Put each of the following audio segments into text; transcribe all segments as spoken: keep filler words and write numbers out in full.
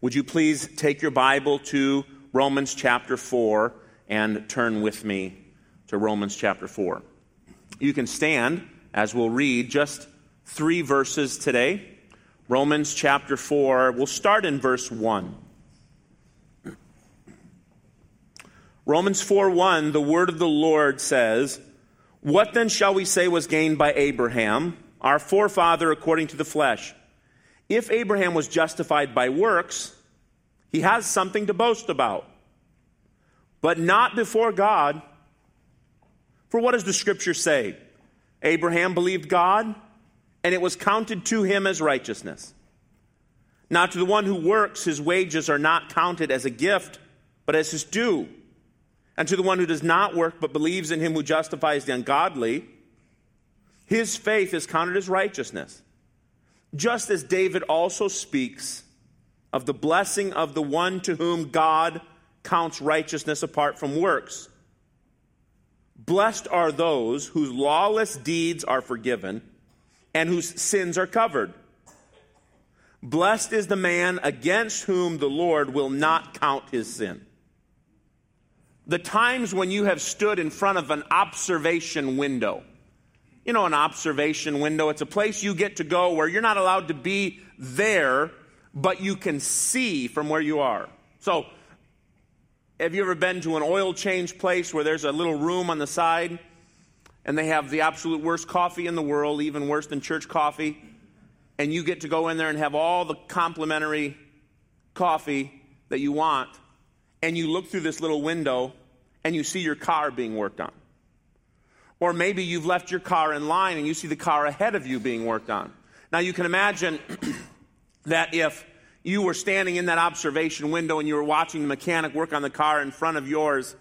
Would you please take your Bible to Romans chapter four and turn with me to Romans chapter four. You can stand as we'll read just three verses today. Romans chapter four, we'll start in verse one. Romans four one, the word of the Lord says, "What then shall we say was gained by Abraham, our forefather according to the flesh? If Abraham was justified by works, he has something to boast about, but not before God. For what does the Scripture say? Abraham believed God, and it was counted to him as righteousness. Now to the one who works, his wages are not counted as a gift, but as his due. And to the one who does not work, but believes in him who justifies the ungodly, his faith is counted as righteousness. Just as David also speaks of the blessing of the one to whom God counts righteousness apart from works. Blessed are those whose lawless deeds are forgiven and whose sins are covered. Blessed is the man against whom the Lord will not count his sin." The times when you have stood in front of an observation window. You know, an observation window, it's a place you get to go where you're not allowed to be there, but you can see from where you are. So, have you ever been to an oil change place where there's a little room on the side and they have the absolute worst coffee in the world, even worse than church coffee, and you get to go in there and have all the complimentary coffee that you want, and you look through this little window and you see your car being worked on? Or maybe you've left your car in line and you see the car ahead of you being worked on. Now you can imagine that if you were standing in that observation window and you were watching the mechanic work on the car in front of yours,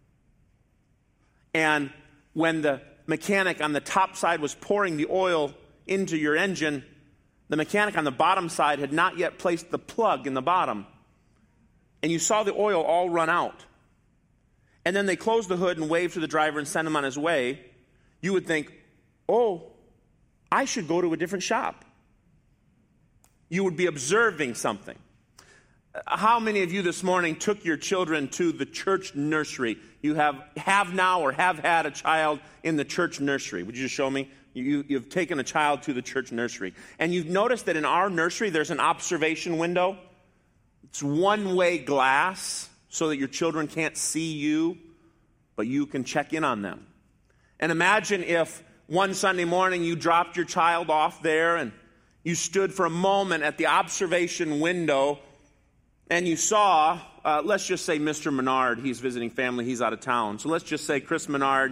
and when the mechanic on the top side was pouring the oil into your engine, the mechanic on the bottom side had not yet placed the plug in the bottom, and you saw the oil all run out. And then they closed the hood and waved to the driver and sent him on his way, you would think, oh, I should go to a different shop. You would be observing something. How many of you this morning took your children to the church nursery? You have, have now or have had a child in the church nursery. Would you just show me? You, you've taken a child to the church nursery. And you've noticed that in our nursery there's an observation window. It's one-way glass so that your children can't see you, but you can check in on them. And imagine if one Sunday morning you dropped your child off there and you stood for a moment at the observation window and you saw, uh, let's just say Mister Menard, he's visiting family, he's out of town. So let's just say Chris Menard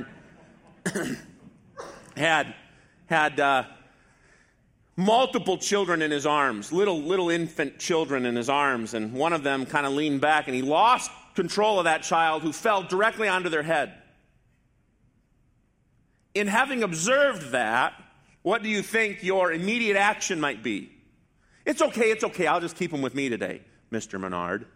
had, had uh, multiple children in his arms, little, little infant children in his arms, and one of them kind of leaned back and he lost control of that child who fell directly onto their head. In having observed that, what do you think your immediate action might be? It's okay, it's okay, I'll just keep him with me today, Mister Menard.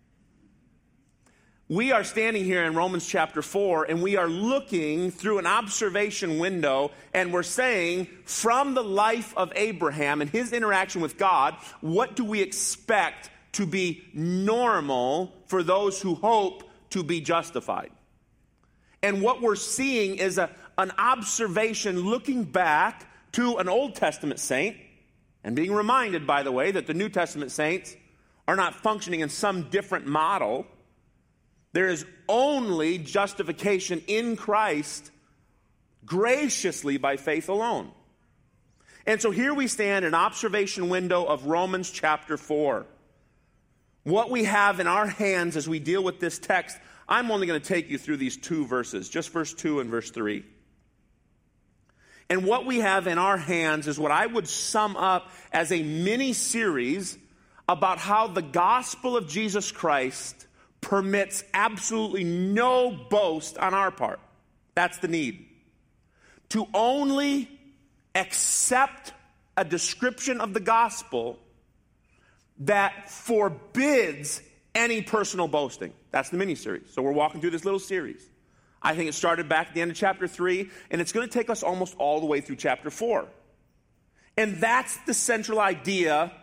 We are standing here in Romans chapter four, and we are looking through an observation window, and we're saying, from the life of Abraham and his interaction with God, what do we expect to be normal for those who hope to be justified? And what we're seeing is a, an observation looking back to an Old Testament saint, and being reminded, by the way, that the New Testament saints are not functioning in some different model. There is only justification in Christ graciously by faith alone. And so here we stand, an observation window of Romans chapter four. What we have in our hands as we deal with this text, I'm only going to take you through these two verses, just verse two and verse three. And what we have in our hands is what I would sum up as a mini-series about how the gospel of Jesus Christ permits absolutely no boast on our part. That's the need. To only accept a description of the gospel that forbids any personal boasting. That's the mini-series. So we're walking through this little series. I think it started back at the end of chapter three, and it's going to take us almost all the way through chapter four. And that's the central idea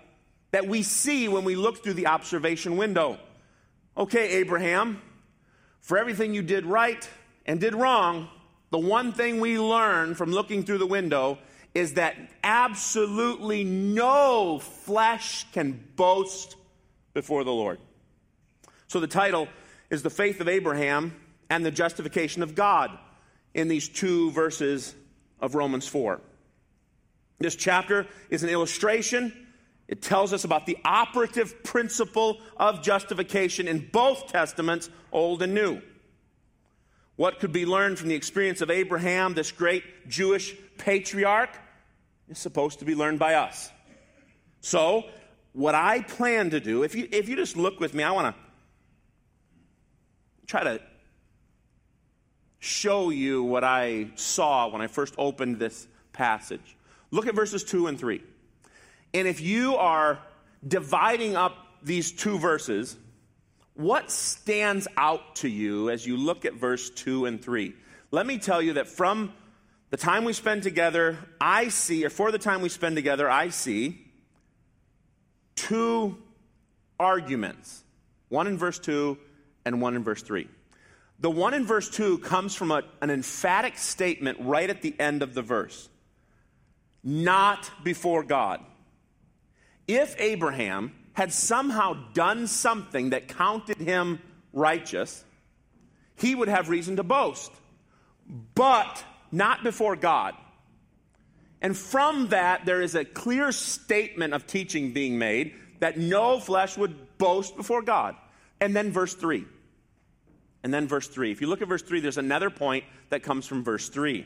that we see when we look through the observation window. Okay, Abraham, for everything you did right and did wrong, the one thing we learn from looking through the window is that absolutely no flesh can boast before the Lord. So the title is The Faith of Abraham and the Justification of God in these two verses of Romans four. This chapter is an illustration. It tells us about the operative principle of justification in both Testaments, Old and New. What could be learned from the experience of Abraham, this great Jewish patriarch, is supposed to be learned by us. So, what I plan to do, if you, if you just look with me, I want to try to show you what I saw when I first opened this passage. Look at verses two and three. And if you are dividing up these two verses, what stands out to you as you look at verse two and three? Let me tell you that from the time we spend together, I see, or for the time we spend together, I see two arguments. One in verse two and one in verse three. The one in verse two comes from a, an emphatic statement right at the end of the verse. Not before God. If Abraham had somehow done something that counted him righteous, he would have reason to boast. But not before God. And from that, there is a clear statement of teaching being made that no flesh would boast before God. And then verse three. And then verse three. If you look at verse three, there's another point that comes from verse three.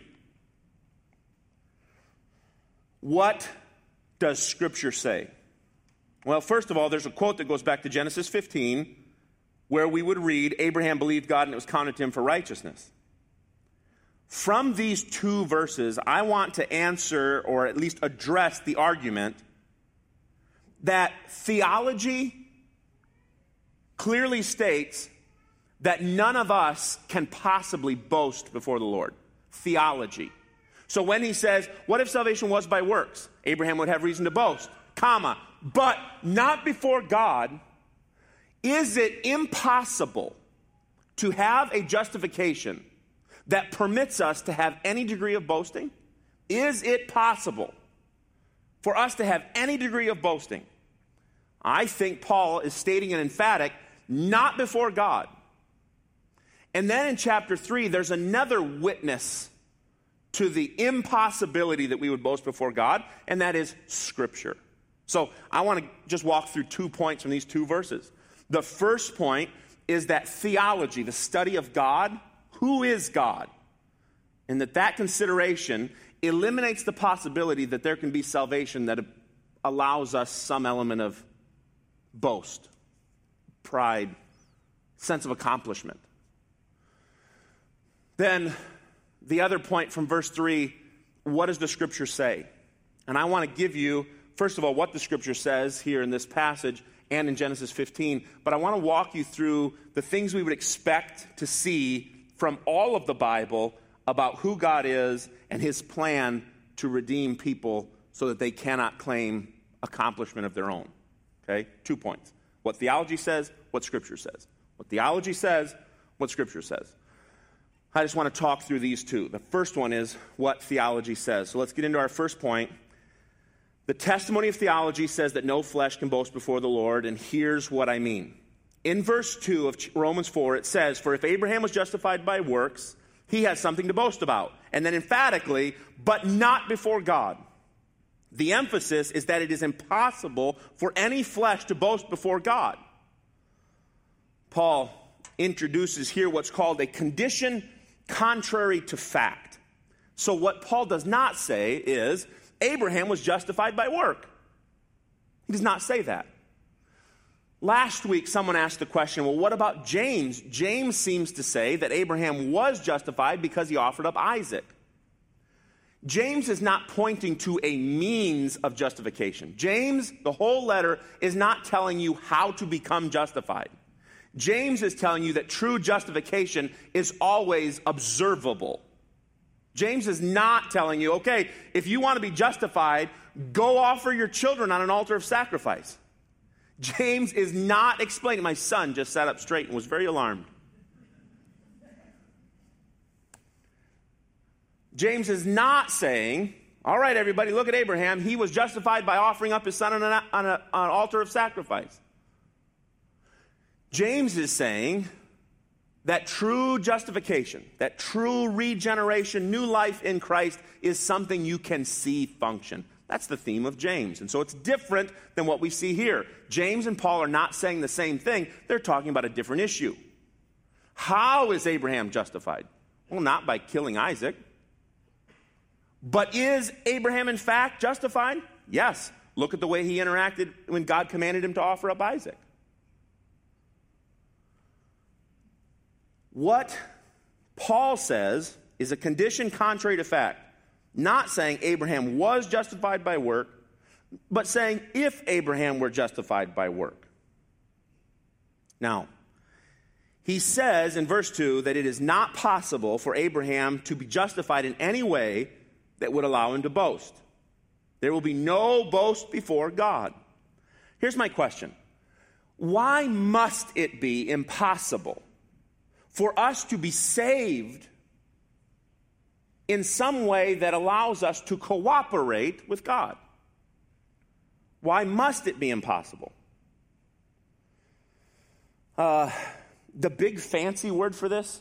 What does Scripture say? Well, first of all, there's a quote that goes back to Genesis fifteen, where we would read, Abraham believed God and it was counted to him for righteousness. From these two verses, I want to answer, or at least address, the argument that theology clearly states that none of us can possibly boast before the Lord. Theology. So when he says, what if salvation was by works? Abraham would have reason to boast, comma, but not before God. Is it impossible to have a justification that permits us to have any degree of boasting? Is it possible for us to have any degree of boasting? I think Paul is stating an emphatic, not before God. And then in chapter three, there's another witness to the impossibility that we would boast before God, and that is Scripture. So I want to just walk through two points from these two verses. The first point is that theology, the study of God, who is God, and that that consideration eliminates the possibility that there can be salvation that allows us some element of boast, pride, sense of accomplishment. Then the other point from verse three, what does the Scripture say? And I want to give you, first of all, what the Scripture says here in this passage and in Genesis fifteen, but I want to walk you through the things we would expect to see from all of the Bible about who God is and his plan to redeem people so that they cannot claim accomplishment of their own. Okay? Two points. What theology says, what Scripture says. What theology says, what Scripture says. I just want to talk through these two. The first one is what theology says. So let's get into our first point. The testimony of theology says that no flesh can boast before the Lord, and here's what I mean. In verse two of Romans four, it says, for if Abraham was justified by works, he has something to boast about. And then emphatically, but not before God. The emphasis is that it is impossible for any flesh to boast before God. Paul introduces here what's called a condition contrary to fact. So what Paul does not say is, Abraham was justified by work. He does not say that. Last week, someone asked the question, well, what about James? James seems to say that Abraham was justified because he offered up Isaac. James is not pointing to a means of justification. James, the whole letter, is not telling you how to become justified. James is telling you that true justification is always observable. James is not telling you, okay, if you want to be justified, go offer your children on an altar of sacrifice. James is not explaining. My son just sat up straight and was very alarmed. James is not saying, all right, everybody, look at Abraham. He was justified by offering up his son on, an, on, a, on an altar of sacrifice. James is saying that true justification, that true regeneration, new life in Christ is something you can see function. That's the theme of James. And so it's different than what we see here. James and Paul are not saying the same thing. They're talking about a different issue. How is Abraham justified? Well, not by killing Isaac. But is Abraham in fact justified? Yes. Look at the way he interacted when God commanded him to offer up Isaac. What Paul says is a condition contrary to fact. Not saying Abraham was justified by work, but saying if Abraham were justified by work. Now, he says in verse two that it is not possible for Abraham to be justified in any way that would allow him to boast. There will be no boast before God. Here's my question. Why must it be impossible for us to be saved in some way that allows us to cooperate with God? Why must it be impossible? Uh, the big fancy word for this,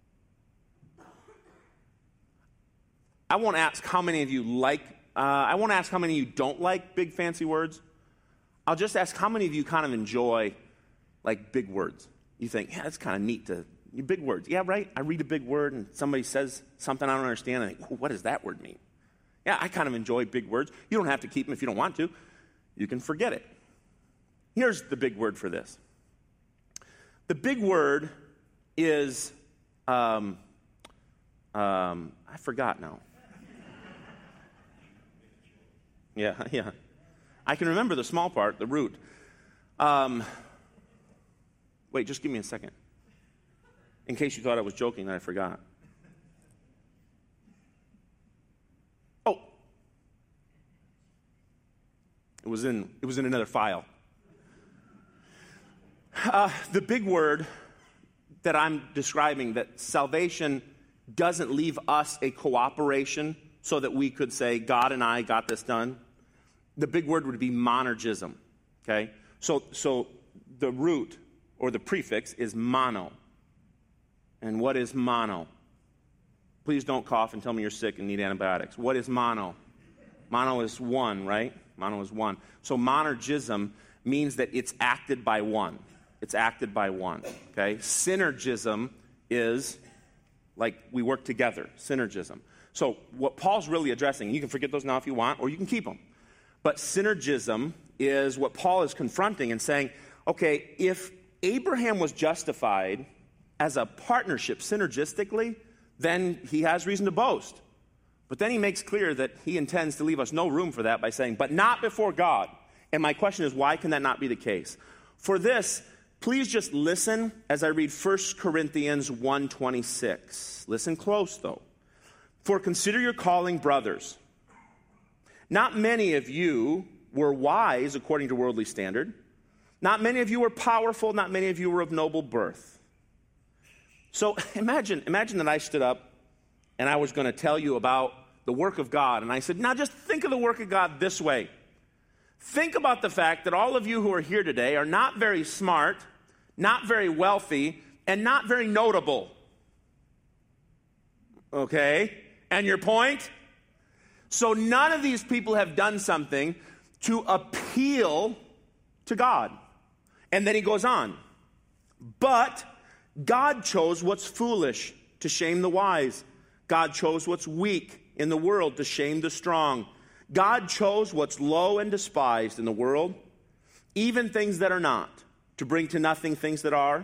I won't ask how many of you like, uh, I won't ask how many of you don't like big fancy words. I'll just ask how many of you kind of enjoy like big words. You think, yeah, that's kind of neat to, big words. Yeah, right? I read a big word and somebody says something I don't understand and I think, what does that word mean? Yeah, I kind of enjoy big words. You don't have to keep them if you don't want to. You can forget it. Here's the big word for this. The big word is, um, um, I forgot now. Yeah, yeah. I can remember the small part, the root. Um, wait, just give me a second. In case you thought I was joking that I forgot. Oh. It was in, it was in another file. Uh, the big word that I'm describing, that salvation doesn't leave us a cooperation so that we could say, God and I got this done. The big word would be monergism, okay? So, so the root or the prefix is mono. And what is mono? Please don't cough and tell me you're sick and need antibiotics. What is mono? Mono is one, right? Mono is one. So monergism means that it's acted by one. It's acted by one, okay? Synergism is like we work together, synergism. So what Paul's really addressing, and you can forget those now if you want, or you can keep them. But synergism is what Paul is confronting and saying, okay, if Abraham was justified as a partnership synergistically, then he has reason to boast. But then he makes clear that he intends to leave us no room for that by saying, but not before God. And my question is, why can that not be the case? For this, please just listen as I read First Corinthians one twenty-six. Listen close, though. For consider your calling, brothers. Not many of you were wise according to worldly standard. Not many of you were powerful. Not many of you were of noble birth. So imagine, imagine that I stood up and I was going to tell you about the work of God. And I said, now just think of the work of God this way. Think about the fact that all of you who are here today are not very smart, not very wealthy, and not very notable. Okay? And your point? So none of these people have done something to appeal to God. And then he goes on. But God chose what's foolish to shame the wise. God chose what's weak in the world to shame the strong. God chose what's low and despised in the world, even things that are not, to bring to nothing things that are,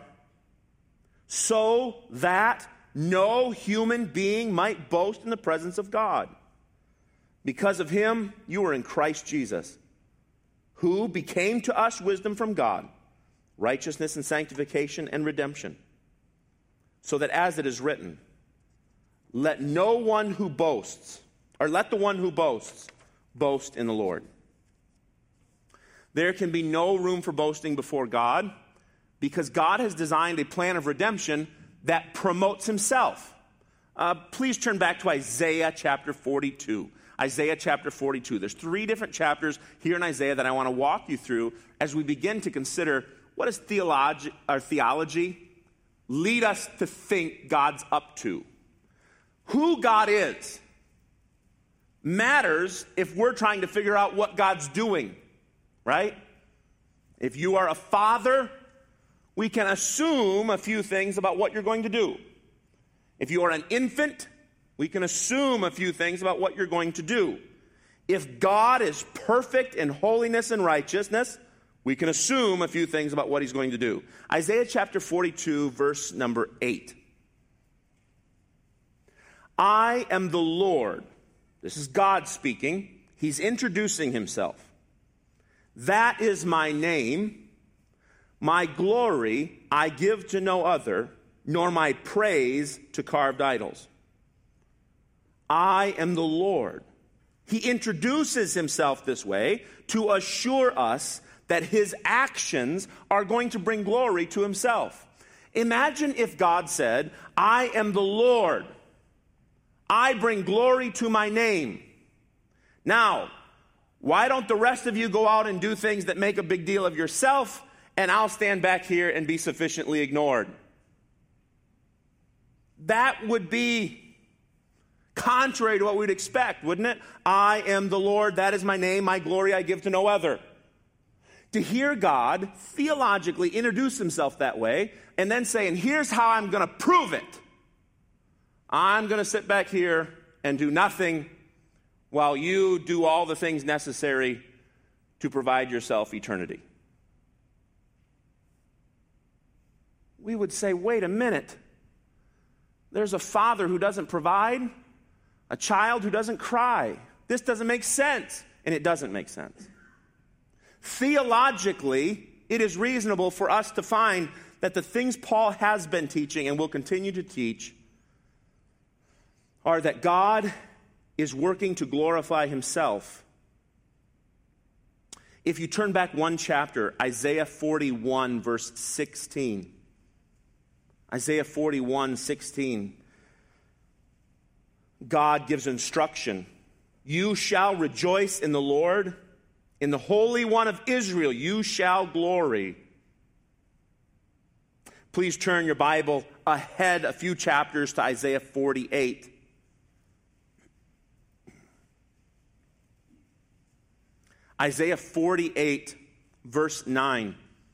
so that no human being might boast in the presence of God. Because of him, you are in Christ Jesus, who became to us wisdom from God, righteousness and sanctification and redemption. So that as it is written, let no one who boasts, or let the one who boasts, boast in the Lord. There can be no room for boasting before God because God has designed a plan of redemption that promotes himself. Uh, please turn back to Isaiah chapter forty-two. Isaiah chapter forty-two. There's three different chapters here in Isaiah that I want to walk you through as we begin to consider what does theology, or theology lead us to think God's up to. Who God is matters if we're trying to figure out what God's doing, right? If you are a father, we can assume a few things about what you're going to do. If you are an infant, we can assume a few things about what you're going to do. If God is perfect in holiness and righteousness, we can assume a few things about what he's going to do. Isaiah chapter forty-two, verse number eight. I am the Lord. This is God speaking. He's introducing himself. That is my name. My glory I give to no other, nor my praise to carved idols. I am the Lord. He introduces himself this way to assure us that his actions are going to bring glory to himself. Imagine if God said, I am the Lord. I bring glory to my name. Now, why don't the rest of you go out and do things that make a big deal of yourself, and I'll stand back here and be sufficiently ignored? That would be contrary to what we'd expect, wouldn't it? I am the Lord, that is my name, my glory I give to no other. To hear God theologically introduce himself that way, and then say, and here's how I'm going to prove it. I'm going to sit back here and do nothing while you do all the things necessary to provide yourself eternity. We would say, wait a minute. There's a father who doesn't provide, a child who doesn't cry. This doesn't make sense. And it doesn't make sense. Theologically, it is reasonable for us to find that the things Paul has been teaching and will continue to teach are that God is working to glorify himself. If you turn back one chapter, Isaiah forty-one, verse sixteen. Isaiah forty-one, sixteen. God gives instruction. You shall rejoice in the Lord. In the Holy One of Israel, you shall glory. Please turn your Bible ahead a few chapters to Isaiah forty-eight. Isaiah forty-eight, verse nine.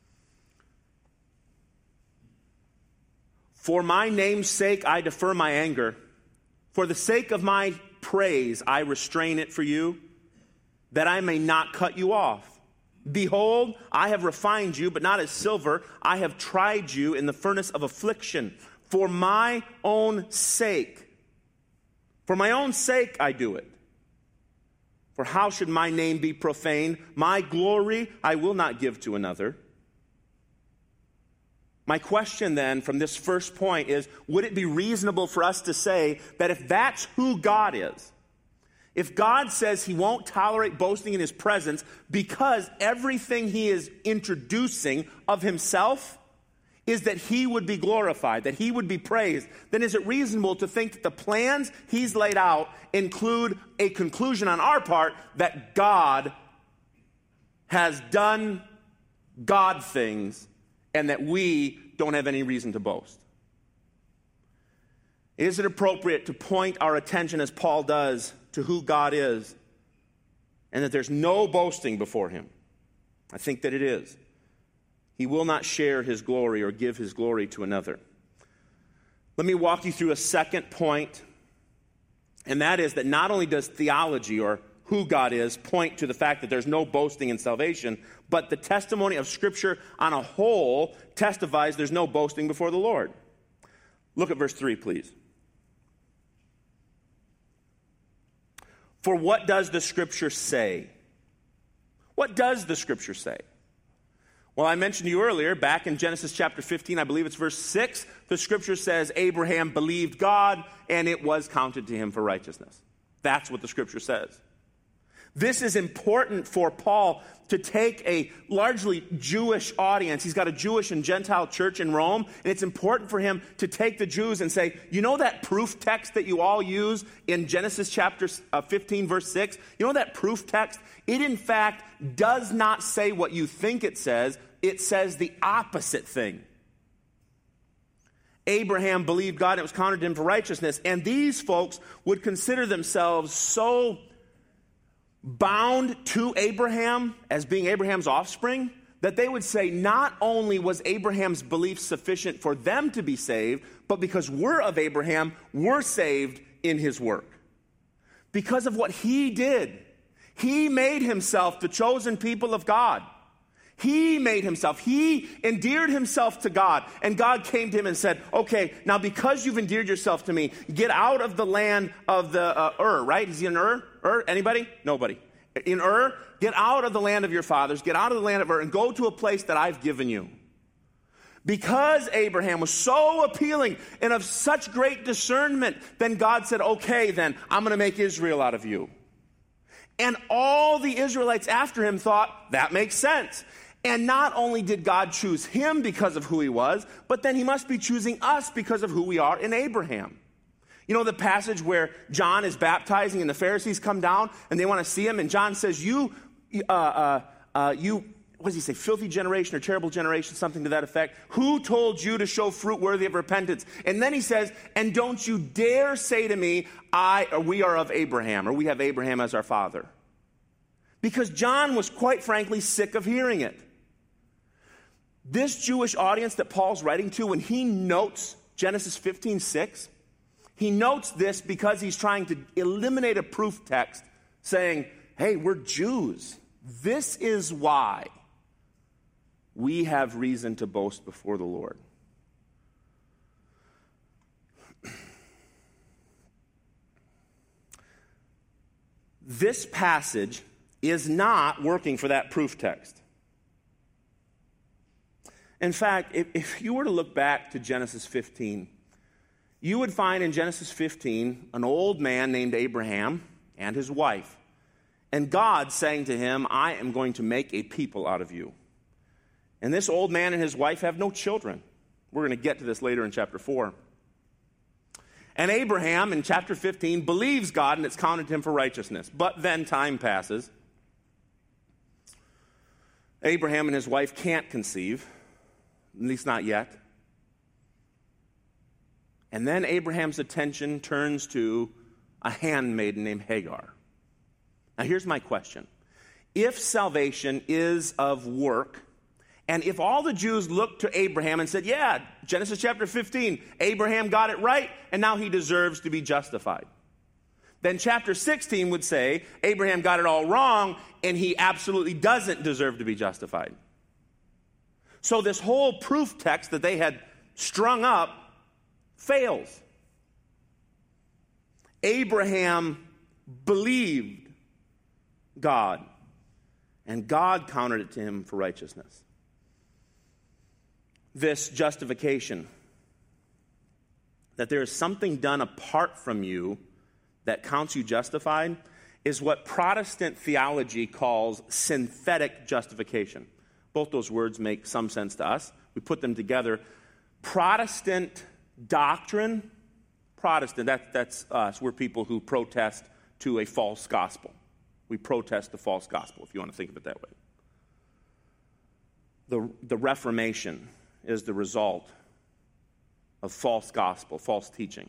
For my name's sake I defer my anger. For the sake of my praise I restrain it for you, that I may not cut you off. Behold, I have refined you, but not as silver. I have tried you in the furnace of affliction. For my own sake. For my own sake I do it. For how should my name be profaned? My glory I will not give to another. My question then from this first point is, would it be reasonable for us to say that if that's who God is, if God says he won't tolerate boasting in his presence because everything he is introducing of himself is that he would be glorified, that he would be praised, then is it reasonable to think that the plans he's laid out include a conclusion on our part that God has done God things and that we don't have any reason to boast? Is it appropriate to point our attention, as Paul does, to who God is and that there's no boasting before him? I think that it is. He will not share his glory or give his glory to another. Let me walk you through a second point, and that is that not only does theology or who God is point to the fact that there's no boasting in salvation, but the testimony of Scripture on a whole testifies there's no boasting before the Lord. Look at verse three, please. For what does the Scripture say? What does the Scripture say? Well, I mentioned to you earlier, back in Genesis chapter fifteen, I believe it's verse six, the Scripture says Abraham believed God and it was counted to him for righteousness. That's what the Scripture says. This is important for Paul to take a largely Jewish audience. He's got a Jewish and Gentile church in Rome, and it's important for him to take the Jews and say, you know that proof text that you all use in Genesis chapter fifteen, verse six? You know that proof text? It, in fact, does not say what you think it says. It says the opposite thing. Abraham believed God, and it was counted to him for righteousness. And these folks would consider themselves so bound to Abraham as being Abraham's offspring that they would say not only was Abraham's belief sufficient for them to be saved, but because we're of Abraham, we're saved in his work. Because of what he did. He made himself the chosen people of God. He made himself. He endeared himself to God. And God came to him and said, okay, now because you've endeared yourself to me, get out of the land of the uh, Ur, right? Is he in Ur? Ur? Anybody? Nobody. In Ur, get out of the land of your fathers, get out of the land of Ur, and go to a place that I've given you. Because Abraham was so appealing and of such great discernment, then God said, okay, then I'm going to make Israel out of you. And all the Israelites after him thought, that makes sense. And not only did God choose him because of who he was, but then he must be choosing us because of who we are in Abraham. You know the passage where John is baptizing and the Pharisees come down and they want to see him, and John says, you, uh, uh, uh, you, what does he say, filthy generation or terrible generation, something to that effect. Who told you to show fruit worthy of repentance? And then he says, and don't you dare say to me, I or we are of Abraham, or we have Abraham as our father. Because John was quite frankly sick of hearing it. This Jewish audience that Paul's writing to, when he notes Genesis fifteen six, he notes this because he's trying to eliminate a proof text saying, hey, we're Jews. This is why we have reason to boast before the Lord. This passage is not working for that proof text. In fact, if, if you were to look back to Genesis fifteen, you would find in Genesis fifteen an old man named Abraham and his wife. And God saying to him, I am going to make a people out of you. And this old man and his wife have no children. We're going to get to this later in chapter four. And Abraham in chapter fifteen believes God, and it's counted to him for righteousness. But then time passes. Abraham and his wife can't conceive. At least not yet. And then Abraham's attention turns to a handmaiden named Hagar. Now here's my question. If salvation is of work, and if all the Jews looked to Abraham and said, yeah, Genesis chapter fifteen, Abraham got it right, and now he deserves to be justified. Then chapter sixteen would say, Abraham got it all wrong, and he absolutely doesn't deserve to be justified. So this whole proof text that they had strung up fails. Abraham believed God, and God counted it to him for righteousness. This justification, that there is something done apart from you that counts you justified, is what Protestant theology calls synthetic justification. Both those words make some sense to us. We put them together. Protestant doctrine, Protestant, that, that's us. We're people who protest to a false gospel. We protest the false gospel, if you want to think of it that way. The, the Reformation is the result of false gospel, false teaching.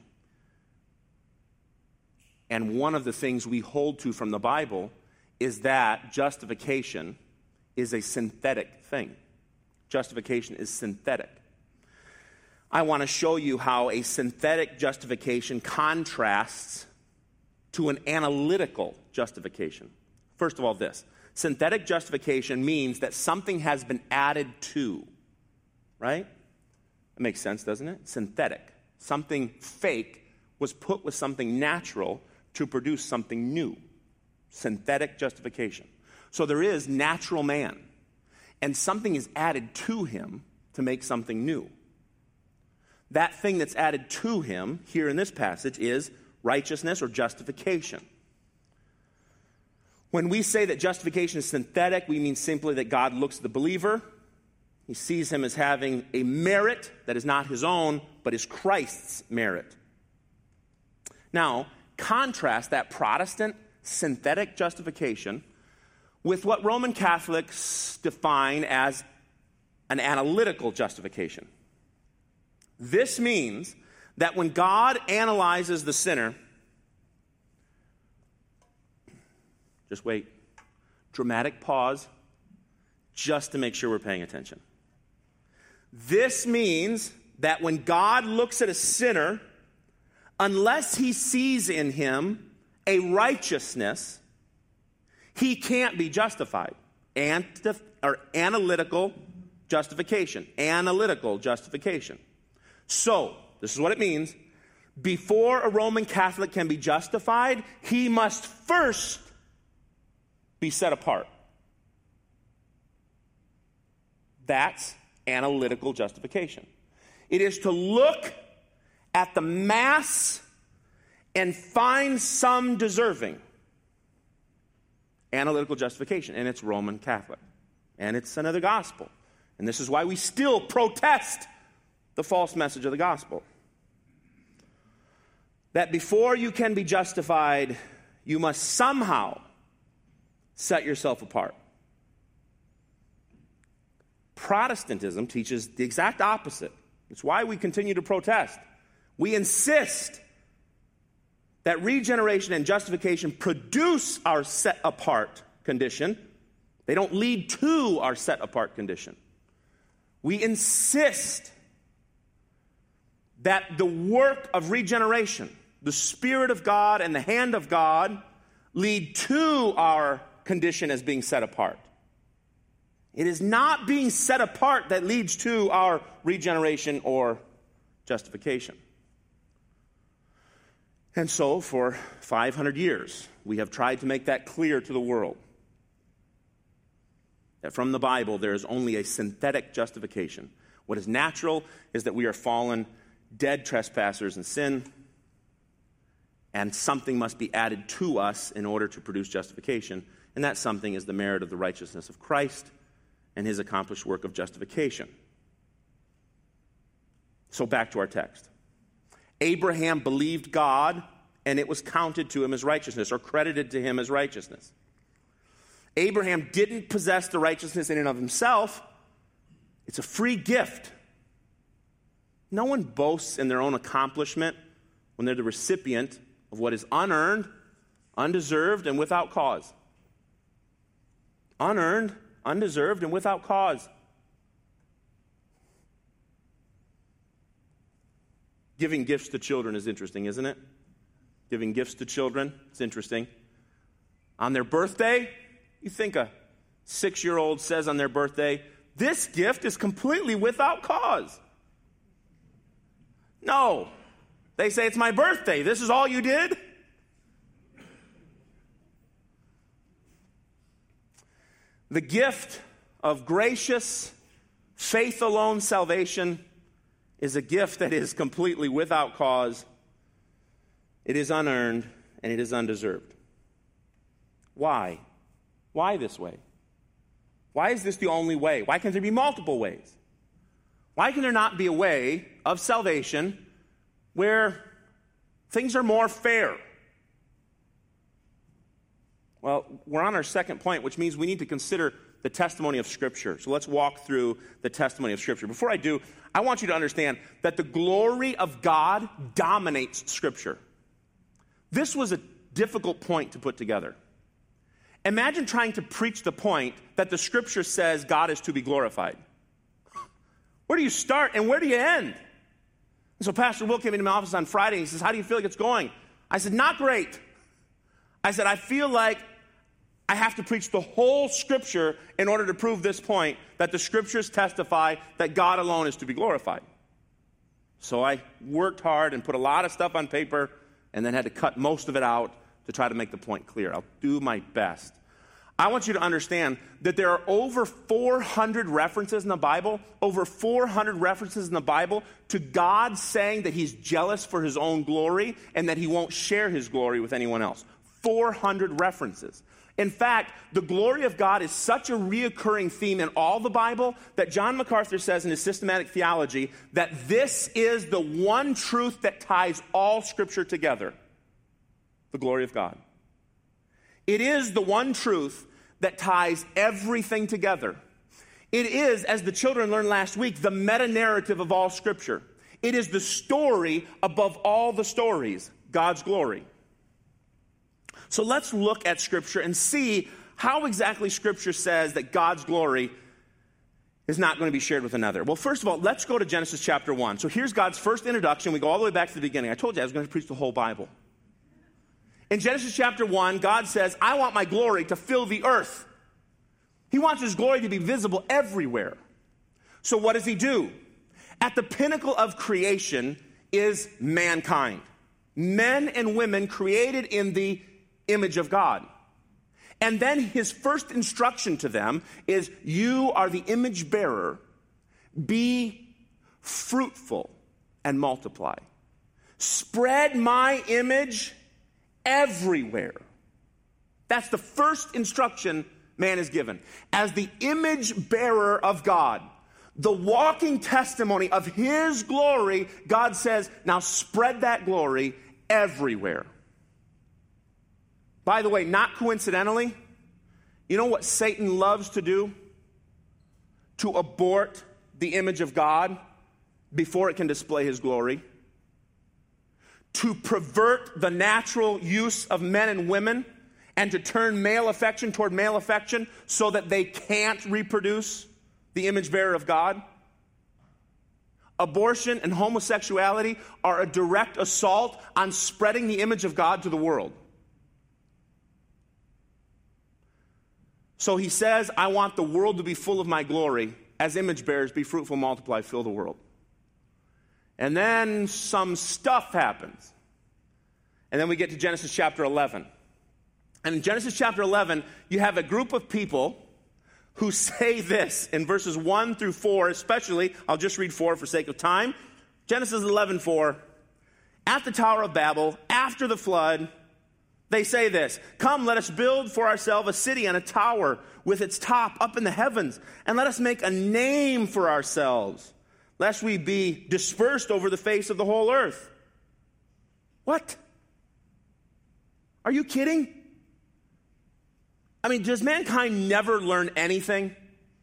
And one of the things we hold to from the Bible is that justification is a synthetic thing. Justification is synthetic. I want to show you how a synthetic justification contrasts to an analytical justification. First of all, this. Synthetic justification means that something has been added to, right? That makes sense, doesn't it? Synthetic. Something fake was put with something natural to produce something new. Synthetic justification. So there is natural man, and something is added to him to make something new. That thing that's added to him here in this passage is righteousness or justification. When we say that justification is synthetic, we mean simply that God looks at the believer. He sees him as having a merit that is not his own, but is Christ's merit. Now, contrast that Protestant synthetic justification with what Roman Catholics define as an analytical justification. This means that when God analyzes the sinner, just wait, dramatic pause, just to make sure we're paying attention. This means that when God looks at a sinner, unless he sees in him a righteousness, he can't be justified. Anti- or analytical justification. Analytical justification. So, this is what it means. Before a Roman Catholic can be justified, he must first be set apart. That's analytical justification. It is to look at the mass and find some deserving. Analytical justification, and it's Roman Catholic. And it's another gospel. And this is why we still protest the false message of the gospel. That before you can be justified, you must somehow set yourself apart. Protestantism teaches the exact opposite. It's why we continue to protest. We insist that regeneration and justification produce our set-apart condition. They don't lead to our set-apart condition. We insist that the work of regeneration, the Spirit of God and the hand of God, lead to our condition as being set apart. It is not being set apart that leads to our regeneration or justification. And so, for five hundred years, we have tried to make that clear to the world. That from the Bible, there is only a synthetic justification. What is natural is that we are fallen, dead trespassers in sin, and something must be added to us in order to produce justification. And that something is the merit of the righteousness of Christ and his accomplished work of justification. So back to our text. Abraham believed God, and it was counted to him as righteousness, or credited to him as righteousness. Abraham didn't possess the righteousness in and of himself. It's a free gift. No one boasts in their own accomplishment when they're the recipient of what is unearned, undeserved, and without cause. Unearned, undeserved, and without cause. Giving gifts to children is interesting, isn't it? Giving gifts to children, it's interesting. On their birthday, you think a six-year-old says on their birthday, this gift is completely without cause. No. They say, it's my birthday. This is all you did? The gift of gracious, faith alone salvation is a gift that is completely without cause. It is unearned, and it is undeserved. Why? Why this way? Why is this the only way? Why can't there be multiple ways? Why can there not be a way of salvation where things are more fair? Well, we're on our second point, which means we need to consider the testimony of Scripture. So let's walk through the testimony of Scripture. Before I do, I want you to understand that the glory of God dominates Scripture. This was a difficult point to put together. Imagine trying to preach the point that the Scripture says God is to be glorified. Where do you start and where do you end? And so Pastor Will came into my office on Friday and he says, how do you feel like it's going? I said, not great. I said, I feel like I have to preach the whole Scripture in order to prove this point, that the Scriptures testify that God alone is to be glorified. So I worked hard and put a lot of stuff on paper and then had to cut most of it out to try to make the point clear. I'll do my best. I want you to understand that there are over four hundred references in the Bible, over four hundred references in the Bible to God saying that he's jealous for his own glory and that he won't share his glory with anyone else. four hundred references. In fact, the glory of God is such a reoccurring theme in all the Bible that John MacArthur says in his systematic theology that this is the one truth that ties all Scripture together, the glory of God. It is the one truth that ties everything together. It is, as the children learned last week, the meta-narrative of all Scripture. It is the story above all the stories, God's glory. So let's look at Scripture and see how exactly Scripture says that God's glory is not going to be shared with another. Well, first of all, let's go to Genesis chapter one. So here's God's first introduction. We go all the way back to the beginning. I told you I was going to preach the whole Bible. In Genesis chapter one, God says, I want my glory to fill the earth. He wants his glory to be visible everywhere. So what does he do? At the pinnacle of creation is mankind. Men and women created in the image of God. And then his first instruction to them is, you are the image bearer. Be fruitful and multiply. Spread my image everywhere. That's the first instruction man is given. As the image bearer of God, the walking testimony of his glory, God says, now spread that glory everywhere. By the way, not coincidentally, you know what Satan loves to do? To abort the image of God before it can display his glory. To pervert the natural use of men and women and to turn male affection toward male affection so that they can't reproduce the image bearer of God. Abortion and homosexuality are a direct assault on spreading the image of God to the world. So he says, I want the world to be full of my glory. As image bearers, be fruitful, multiply, fill the world. And then some stuff happens. And then we get to Genesis chapter eleven. And in Genesis chapter eleven, you have a group of people who say this in verses one through four, especially. I'll just read four for sake of time. Genesis eleven four. At the Tower of Babel, after the flood, they say this, come, let us build for ourselves a city and a tower with its top up in the heavens, and let us make a name for ourselves, lest we be dispersed over the face of the whole earth. What? Are you kidding? I mean, does mankind never learn anything?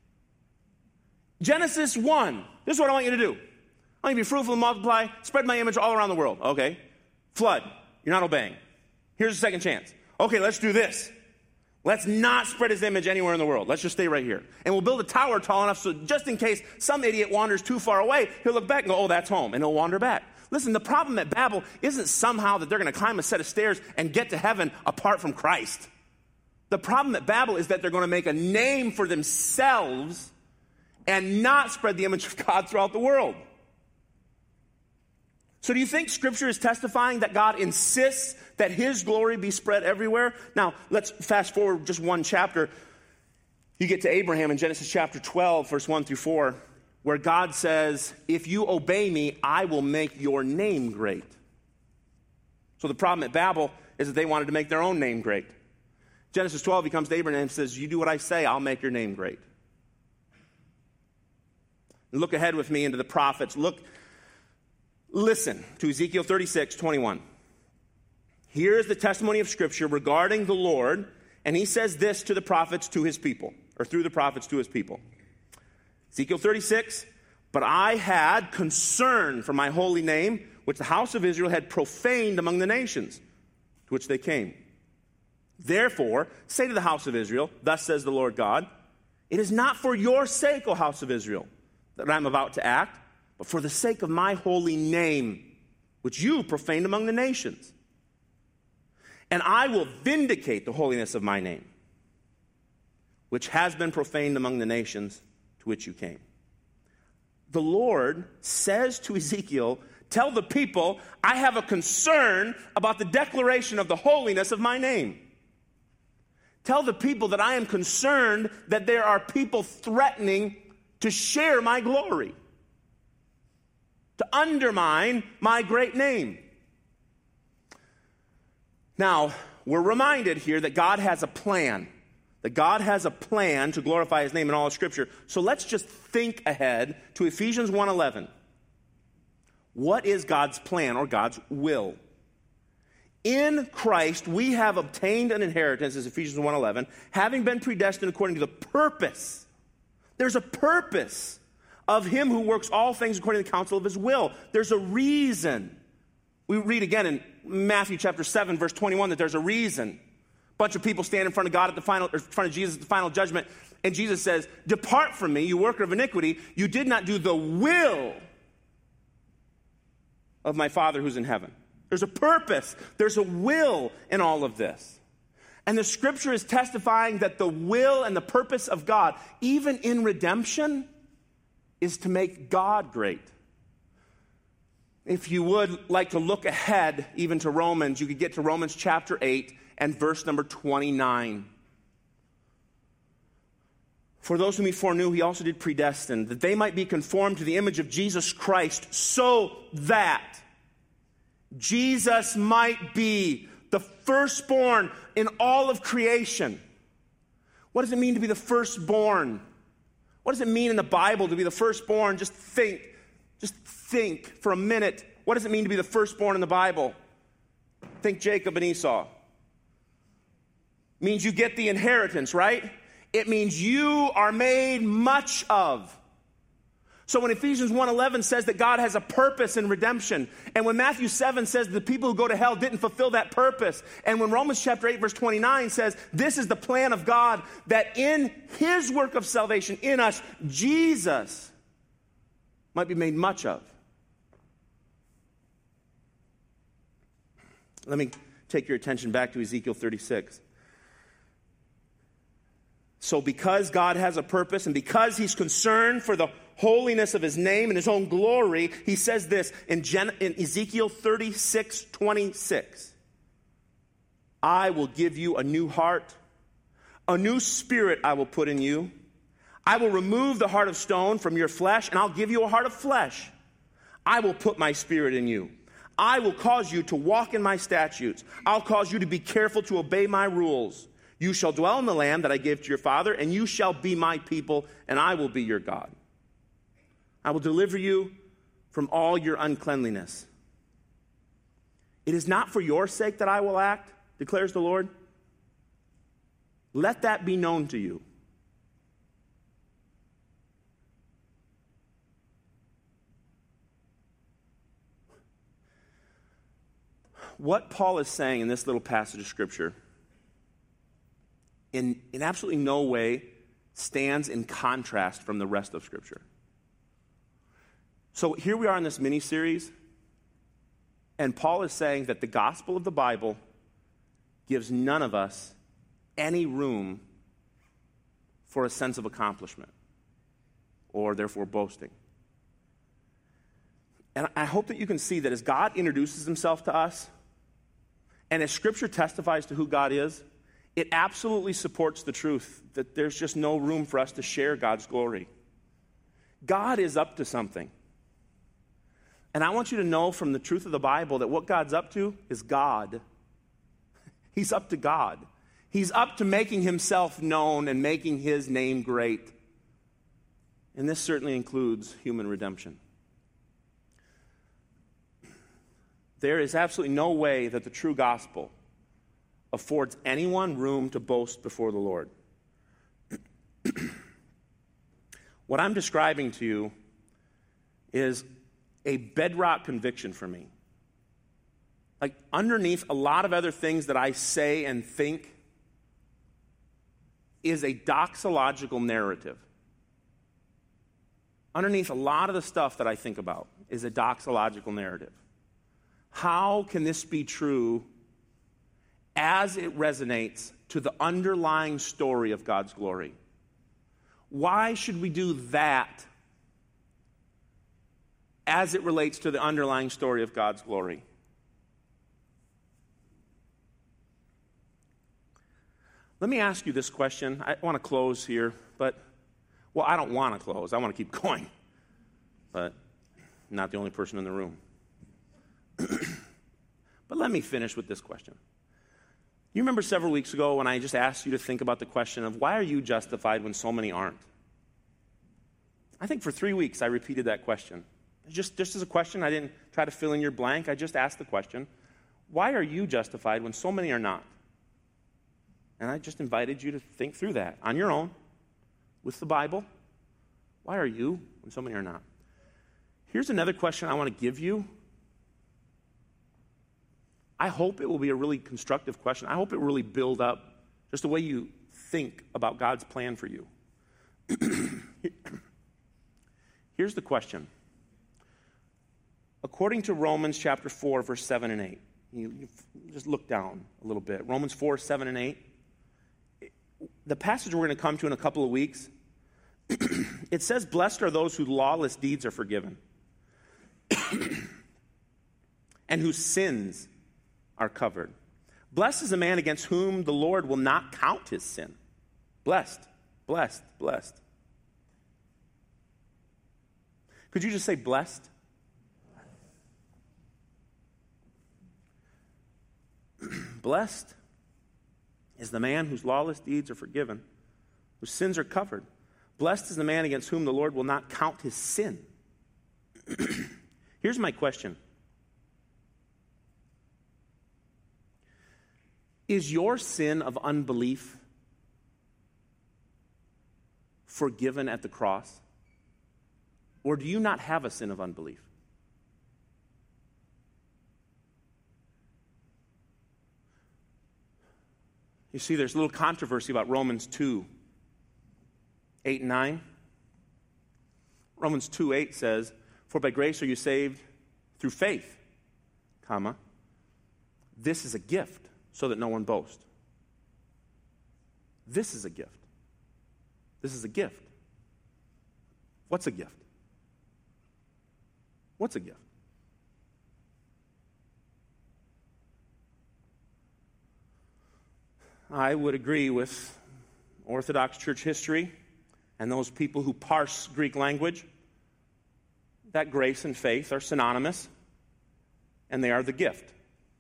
Genesis one, this is what I want you to do. I want you to be fruitful and multiply, spread my image all around the world. Okay. Flood, you're not obeying. Here's a second chance. Okay, let's do this. Let's not spread his image anywhere in the world. Let's just stay right here. And we'll build a tower tall enough so just in case some idiot wanders too far away, he'll look back and go, oh, that's home, and he'll wander back. Listen, the problem at Babel isn't somehow that they're going to climb a set of stairs and get to heaven apart from Christ. The problem at Babel is that they're going to make a name for themselves and not spread the image of God throughout the world. So do you think Scripture is testifying that God insists that his glory be spread everywhere? Now, let's fast forward just one chapter. You get to Abraham in Genesis chapter twelve, verse one through four, where God says, if you obey me, I will make your name great. So the problem at Babel is that they wanted to make their own name great. Genesis twelve, he comes to Abraham and says, you do what I say, I'll make your name great. Look ahead with me into the prophets. Look Listen to Ezekiel thirty-six twenty-one. Here is the testimony of Scripture regarding the Lord, and he says this to the prophets to his people, or through the prophets to his people. Ezekiel thirty-six, but I had concern for my holy name, which the house of Israel had profaned among the nations, to which they came. Therefore, say to the house of Israel, thus says the Lord God, it is not for your sake, O house of Israel, that I am about to act, but for the sake of my holy name, which you profaned among the nations. And I will vindicate the holiness of my name, which has been profaned among the nations to which you came. The Lord says to Ezekiel, tell the people, I have a concern about the declaration of the holiness of my name. Tell the people that I am concerned that there are people threatening to share my glory, to undermine my great name. Now, we're reminded here that God has a plan. That God has a plan to glorify his name in all of Scripture. So let's just think ahead to Ephesians one eleven. What is God's plan or God's will? In Christ, we have obtained an inheritance, as Ephesians one eleven, having been predestined according to the purpose. There's a purpose of him who works all things according to the counsel of his will. There's a reason. We read again in Matthew chapter seven, verse twenty-one, that there's a reason. A bunch of people stand in front of God at the final, or in front of Jesus at the final judgment, and Jesus says, "Depart from me, you worker of iniquity. You did not do the will of my Father who's in heaven." There's a purpose. There's a will in all of this. And the Scripture is testifying that the will and the purpose of God, even in redemption, is to make God great. If you would like to look ahead even to Romans, you could get to Romans chapter eight and verse number twenty-nine. For those whom he foreknew, he also did predestine, that they might be conformed to the image of Jesus Christ, so that Jesus might be the firstborn in all of creation. What does it mean to be the firstborn? What does it mean in the Bible to be the firstborn? Just think. Just think for a minute. What does it mean to be the firstborn in the Bible? Think Jacob and Esau. It means you get the inheritance, right? It means you are made much of. So when Ephesians one eleven says that God has a purpose in redemption, and when Matthew seven says the people who go to hell didn't fulfill that purpose, and when Romans chapter eight verse twenty-nine says this is the plan of God, that in his work of salvation in us, Jesus might be made much of. Let me take your attention back to Ezekiel thirty-six. So because God has a purpose and because he's concerned for the holiness of his name and his own glory, he says this in, Gen- in Ezekiel thirty-six twenty-six. I will give you a new heart, a new spirit I will put in you. I will remove the heart of stone from your flesh, and I'll give you a heart of flesh. I will put my spirit in you. I will cause you to walk in my statutes. I'll cause you to be careful to obey my rules. You shall dwell in the land that I gave to your father, and you shall be my people, and I will be your God. I will deliver you from all your uncleanliness. It is not for your sake that I will act, declares the Lord. Let that be known to you. What Paul is saying in this little passage of Scripture in, in absolutely no way stands in contrast from the rest of Scripture. So here we are in this mini-series, and Paul is saying that the gospel of the Bible gives none of us any room for a sense of accomplishment or therefore boasting. And I hope that you can see that as God introduces himself to us, and as Scripture testifies to who God is, it absolutely supports the truth that there's just no room for us to share God's glory. God is up to something. And I want you to know from the truth of the Bible that what God's up to is God. He's up to God. He's up to making himself known and making his name great. And this certainly includes human redemption. There is absolutely no way that the true gospel affords anyone room to boast before the Lord. What I'm describing to you is a bedrock conviction for me. Like underneath a lot of other things that I say and think is a doxological narrative. Underneath a lot of the stuff that I think about is a doxological narrative. How can this be true as it resonates to the underlying story of God's glory? Why should we do that as it relates to the underlying story of God's glory? Let me ask you this question. I want to close here, but, well, I don't want to close. I want to keep going, but I'm not the only person in the room. But let me finish with this question. You remember several weeks ago when I just asked you to think about the question of why are you justified when so many aren't? I think for three weeks I repeated that question. Just, just as a question, I didn't try to fill in your blank. I just asked the question, why are you justified when so many are not? And I just invited you to think through that on your own with the Bible. Why are you when so many are not? Here's another question I want to give you. I hope it will be a really constructive question. I hope it will really build up just the way you think about God's plan for you. Here's the question. According to Romans chapter four, verse seven and eight, you, you just look down a little bit. Romans four, seven and eight. The passage we're going to come to in a couple of weeks, it says, blessed are those whose lawless deeds are forgiven and whose sins are covered. Blessed is the man against whom the Lord will not count his sin. Blessed, blessed, blessed. Could you just say blessed? Blessed is the man whose lawless deeds are forgiven, whose sins are covered. Blessed is the man against whom the Lord will not count his sin. Here's my question. Is your sin of unbelief forgiven at the cross? Or do you not have a sin of unbelief? You see, there's a little controversy about Romans two, eight and nine. Romans two, eight says, for by grace are you saved through faith, comma, this is a gift, so that no one boast. This is a gift. This is a gift. What's a gift? What's a gift? I would agree with Orthodox church history and those people who parse Greek language that grace and faith are synonymous, and they are the gift.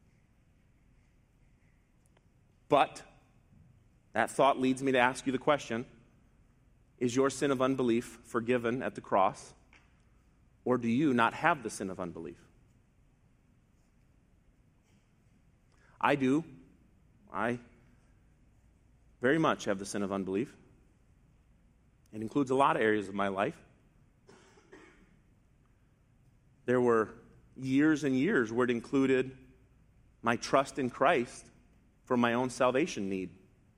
But that thought leads me to ask you the question, is your sin of unbelief forgiven at the cross, or do you not have the sin of unbelief? I do. I very much have the sin of unbelief. It includes a lot of areas of my life. There were years and years where it included my trust in Christ for my own salvation need.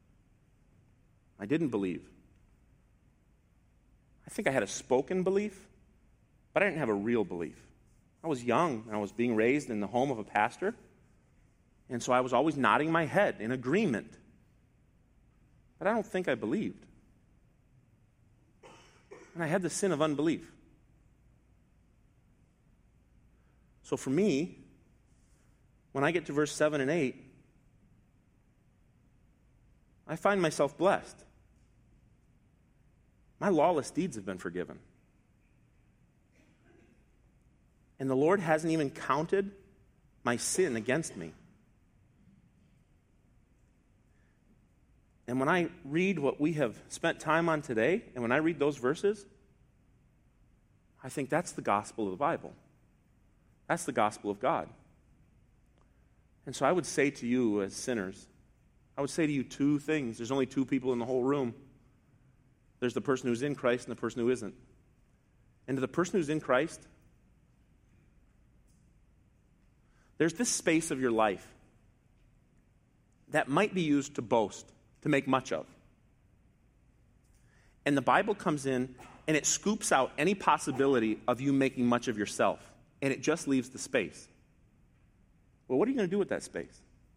I didn't believe. I think I had a spoken belief, but I didn't have a real belief. I was young, and I was being raised in the home of a pastor, and so I was always nodding my head in agreement. But I don't think I believed. And I had the sin of unbelief. So for me, when I get to verse seven and eight, I find myself blessed. My lawless deeds have been forgiven. And the Lord hasn't even counted my sin against me. And when I read what we have spent time on today, and when I read those verses, I think that's the gospel of the Bible. That's the gospel of God. And so I would say to you as sinners, I would say to you two things. There's only two people in the whole room. There's the person who's in Christ and the person who isn't. And to the person who's in Christ, there's this space of your life that might be used to boast, to make much of. And the Bible comes in and it scoops out any possibility of you making much of yourself. And it just leaves the space. Well, what are you going to do with that space?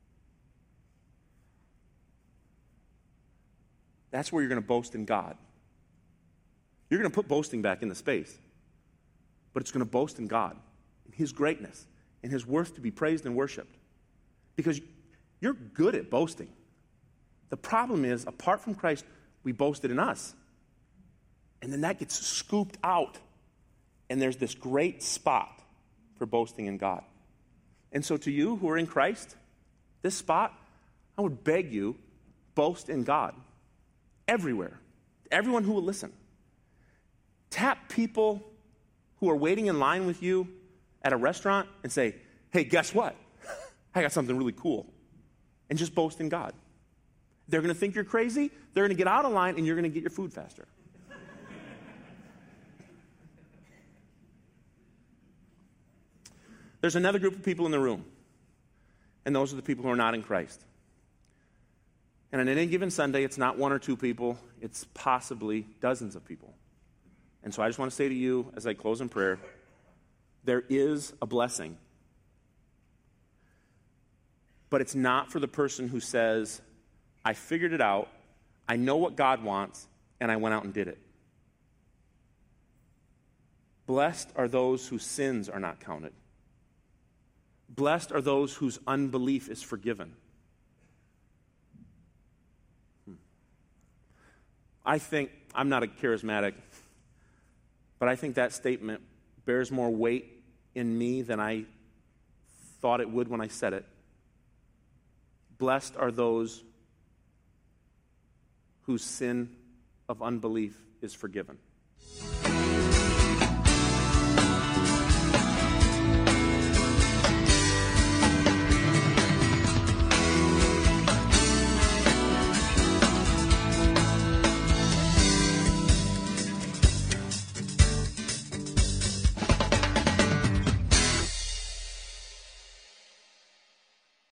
That's where you're going to boast in God. You're going to put boasting back in the space. But it's going to boast in God, in His greatness, in His worth to be praised and worshiped. Because you're good at boasting. The problem is, apart from Christ, we boasted in us. And then that gets scooped out. And there's this great spot for boasting in God. And so to you who are in Christ, this spot, I would beg you, boast in God. Everywhere. Everyone who will listen. Tap people who are waiting in line with you at a restaurant and say, hey, guess what? I got something really cool. And just boast in God. They're going to think you're crazy. They're going to get out of line, and you're going to get your food faster. There's another group of people in the room, and those are the people who are not in Christ. And on any given Sunday, it's not one or two people. It's possibly dozens of people. And so I just want to say to you, as I close in prayer, there is a blessing. But it's not for the person who says, I figured it out, I know what God wants, and I went out and did it. Blessed are those whose sins are not counted. Blessed are those whose unbelief is forgiven. Hmm. I think, I'm not a charismatic, but I think that statement bears more weight in me than I thought it would when I said it. Blessed are those whose sin of unbelief is forgiven.